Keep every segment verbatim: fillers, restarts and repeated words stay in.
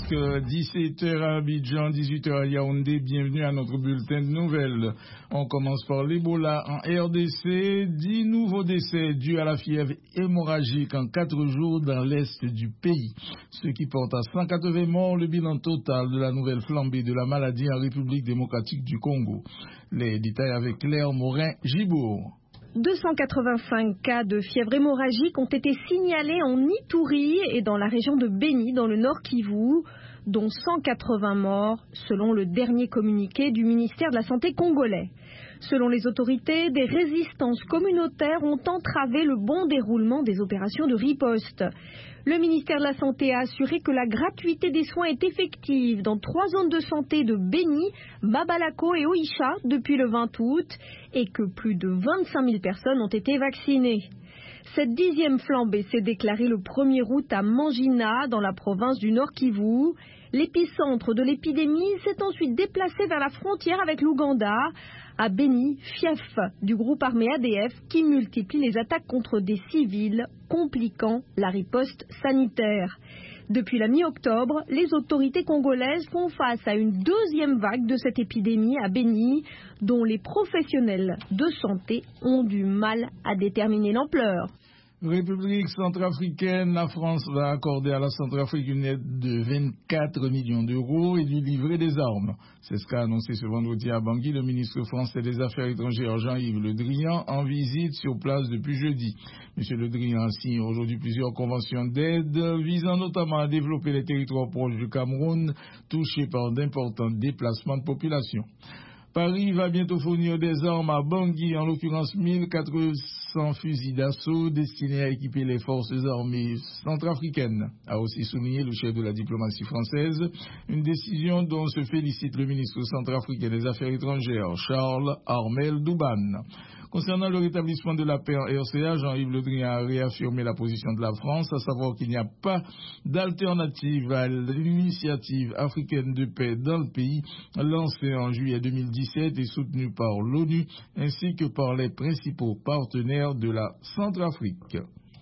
dix-sept heures à Abidjan, dix-huit heures à Yaoundé. Bienvenue à notre bulletin de nouvelles. On commence par l'Ebola en R D C. dix nouveaux décès dus à la fièvre hémorragique en quatre jours dans l'est du pays, ce qui porte à cent quatre-vingts morts le bilan total de la nouvelle flambée de la maladie en République démocratique du Congo. Les détails avec Claire Morin-Gibourg. deux cent quatre-vingt-cinq cas de fièvre hémorragique ont été signalés en Ituri et dans la région de Beni, dans le Nord Kivu, dont cent quatre-vingts morts, selon le dernier communiqué du ministère de la Santé congolais. Selon les autorités, des résistances communautaires ont entravé le bon déroulement des opérations de riposte. Le ministère de la Santé a assuré que la gratuité des soins est effective dans trois zones de santé de Beni, Babalako et Oicha depuis le vingt août et que plus de vingt-cinq mille personnes ont été vaccinées. Cette dixième flambée s'est déclarée le premier août à Mangina, dans la province du Nord Kivu. L'épicentre de l'épidémie s'est ensuite déplacé vers la frontière avec l'Ouganda, à Beni, fief du groupe armé A D F qui multiplie les attaques contre des civils, compliquant la riposte sanitaire. Depuis la mi-octobre, les autorités congolaises font face à une deuxième vague de cette épidémie à Beni, dont les professionnels de santé ont du mal à déterminer l'ampleur. République centrafricaine, la France va accorder à la Centrafrique une aide de vingt-quatre millions d'euros et lui livrer des armes. C'est ce qu'a annoncé ce vendredi à Bangui le ministre français des Affaires étrangères Jean-Yves Le Drian en visite sur place depuis jeudi. Monsieur Le Drian signe aujourd'hui plusieurs conventions d'aide visant notamment à développer les territoires proches du Cameroun touchés par d'importants déplacements de population. Paris va bientôt fournir des armes à Bangui, en l'occurrence mille quatre cents fusils d'assaut destinés à équiper les forces armées centrafricaines, a aussi souligné le chef de la diplomatie française, une décision dont se félicite le ministre centrafricain des Affaires étrangères, Charles Armel Douban. Concernant le rétablissement de la paix en R C A, Jean-Yves Le Drian a réaffirmé la position de la France, à savoir qu'il n'y a pas d'alternative à l'initiative africaine de paix dans le pays, lancée en juillet deux mille dix-sept et soutenue par l'ONU, ainsi que par les principaux partenaires de la Centrafrique.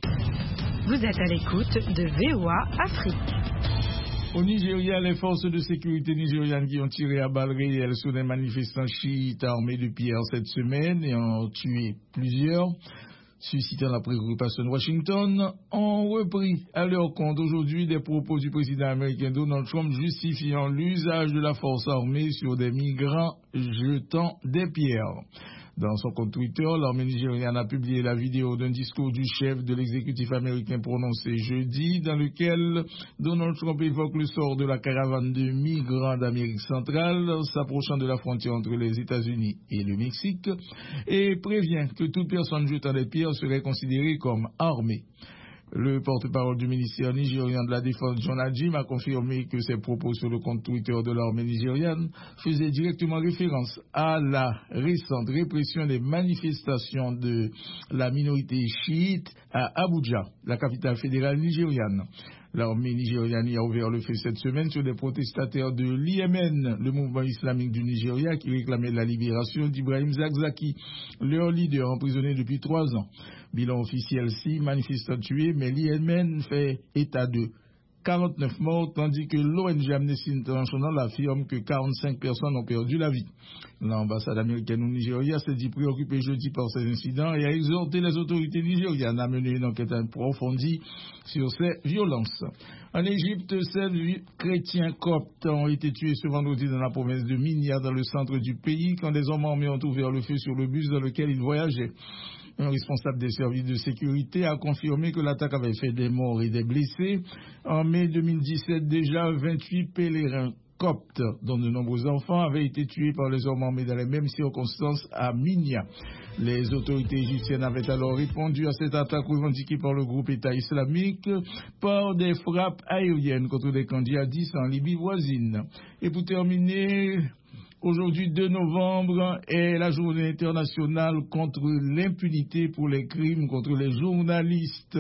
Vous êtes à l'écoute de V O A Afrique. Au Nigeria, les forces de sécurité nigérianes qui ont tiré à balles réelles sur des manifestants chiites armés de pierres cette semaine et ont tué plusieurs, suscitant la préoccupation de Washington, ont repris à leur compte aujourd'hui des propos du président américain Donald Trump justifiant l'usage de la force armée sur des migrants jetant des pierres. Dans son compte Twitter, l'armée nigériane a publié la vidéo d'un discours du chef de l'exécutif américain prononcé jeudi, dans lequel Donald Trump évoque le sort de la caravane de migrants d'Amérique centrale s'approchant de la frontière entre les États-Unis et le Mexique et prévient que toute personne jetant des pierres serait considérée comme armée. Le porte-parole du ministère nigérian de la Défense, John Ajim, a confirmé que ses propos sur le compte Twitter de l'armée nigériane faisaient directement référence à la récente répression des manifestations de la minorité chiite à Abuja, la capitale fédérale nigériane. L'armée nigériane y a ouvert le feu cette semaine sur des protestataires de l'I M N, le mouvement islamique du Nigeria, qui réclamait la libération d'Ibrahim Zakzaki, leur leader emprisonné depuis trois ans. Bilan officiel, six manifestants tués, mais l'I M N fait état de quarante-neuf morts, tandis que l'O N G Amnesty International affirme que quarante-cinq personnes ont perdu la vie. L'ambassade américaine au Nigeria s'est dit préoccupée jeudi par ces incidents et a exhorté les autorités nigérianes à mener une enquête approfondie sur ces violences. En Égypte, sept chrétiens coptes ont été tués ce vendredi dans la province de Minya, dans le centre du pays, quand des hommes armés ont ouvert le feu sur le bus dans lequel ils voyageaient. Un responsable des services de sécurité a confirmé que l'attaque avait fait des morts et des blessés. En mai deux mille dix-sept, déjà, vingt-huit pèlerins coptes, dont de nombreux enfants, avaient été tués par les hommes armés dans les mêmes circonstances à Minya. Les autorités égyptiennes avaient alors répondu à cette attaque revendiquée par le groupe État islamique par des frappes aériennes contre des camps djihadistes en Libye voisine. Et pour terminer, aujourd'hui, deux novembre, est la journée internationale contre l'impunité pour les crimes contre les journalistes.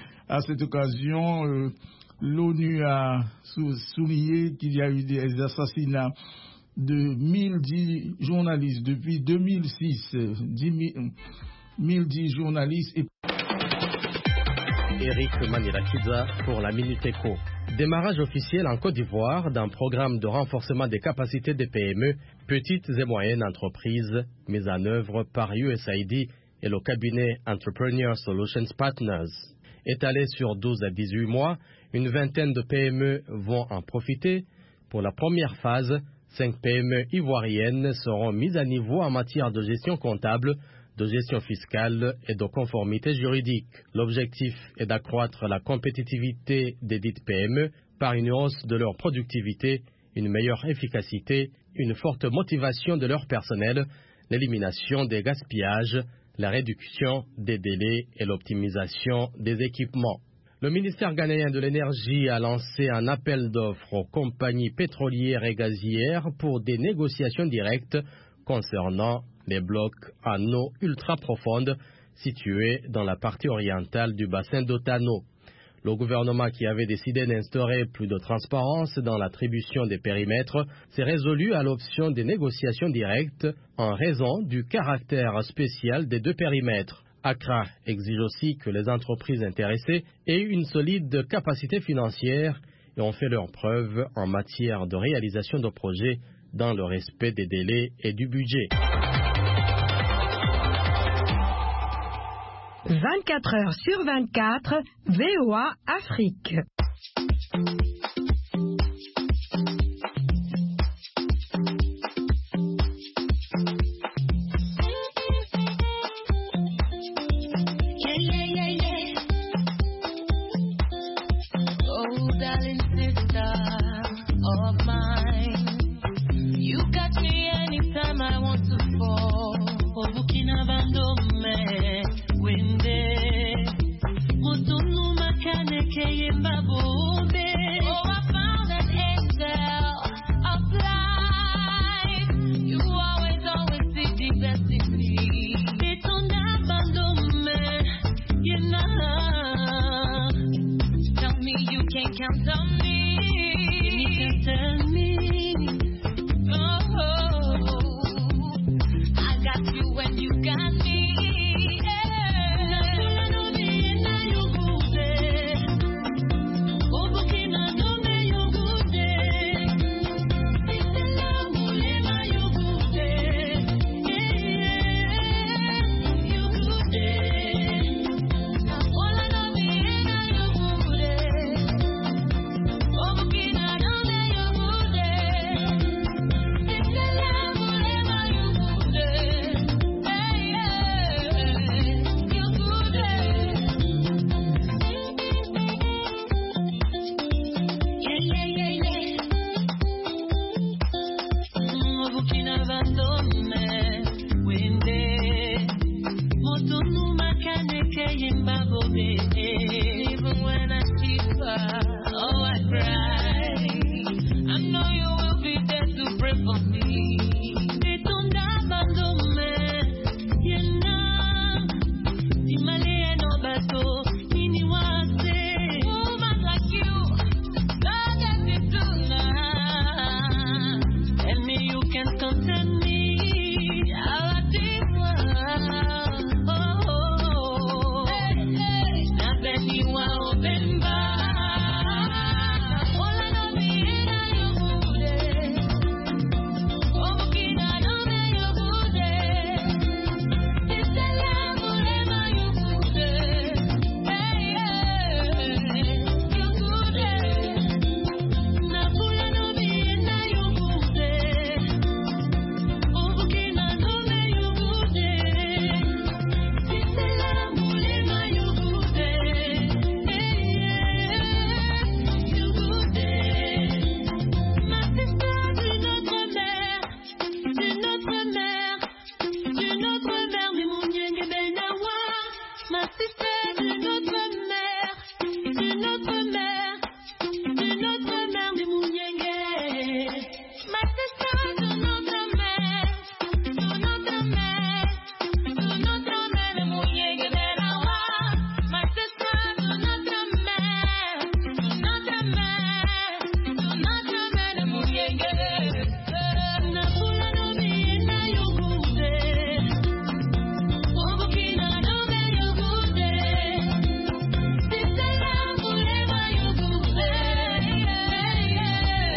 À cette occasion, euh, l'ONU a souligné qu'il y a eu des assassinats de mille dix journalistes depuis deux mille six. mille dix journalistes et Eric Manilakiza pour la Minute Éco. Démarrage officiel en Côte d'Ivoire d'un programme de renforcement des capacités des P M E, petites et moyennes entreprises, mis en œuvre par U S A I D et le cabinet Entrepreneur Solutions Partners. Étalé sur douze à dix-huit mois, une vingtaine de P M E vont en profiter. Pour la première phase, cinq P M E ivoiriennes seront mises à niveau en matière de gestion comptable, de gestion fiscale et de conformité juridique. L'objectif est d'accroître la compétitivité des dites P M E par une hausse de leur productivité, une meilleure efficacité, une forte motivation de leur personnel, l'élimination des gaspillages, la réduction des délais et l'optimisation des équipements. Le ministère ghanéen de l'énergie a lancé un appel d'offres aux compagnies pétrolières et gazières pour des négociations directes concernant les blocs à eau ultra profonde situés dans la partie orientale du bassin d'Otano. Le gouvernement, qui avait décidé d'instaurer plus de transparence dans l'attribution des périmètres, s'est résolu à l'option des négociations directes en raison du caractère spécial des deux périmètres. Accra exige aussi que les entreprises intéressées aient une solide capacité financière et ont fait leurs preuves en matière de réalisation de projets dans le respect des délais et du budget. vingt-quatre heures sur vingt-quatre, V O A Afrique. Abandonne